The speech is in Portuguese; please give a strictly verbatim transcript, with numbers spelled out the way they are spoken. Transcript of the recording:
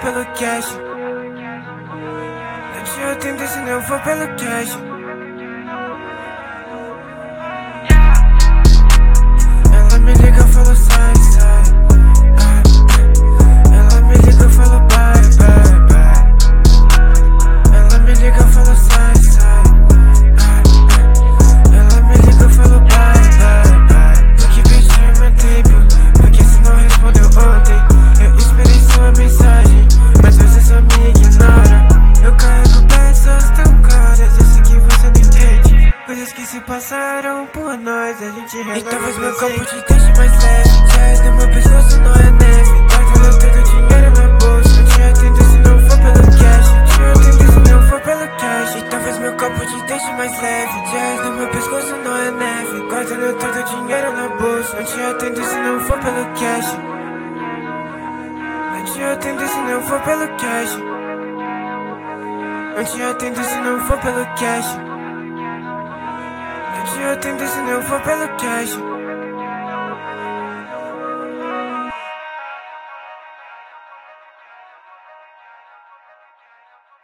pelo cash. Não te atendo se não for pelo cash. Ela me liga, falou sai, sai. Ah, ela me liga, falou bye, bye, bye. Ela me liga, falou sai, sai. Ah, ela me liga, falou bye, bye, bye. Porque beijinho meu tempo, porque se não respondeu ontem. Eu esperei sua mensagem, mas você só me ignora. Eu carrego peças tão caras, eu sei que você não entende. Coisas que se passaram por nós, a gente resolve. E talvez meu copo te deixe mais leve. Jazz no meu pescoço não é neve. Guardando todo o dinheiro na bolsa. Não te atendo se não for pelo cash. Não te atendo se não for pelo cash. E talvez meu copo te deixe mais leve. Jazz no meu pescoço não é neve. Guardando todo o dinheiro na bolsa. Não te atendo se não for pelo cash. Não te atendo se não for pelo cash. Não te atendo se não for pelo cash. Não te atendo se não for pelo cash.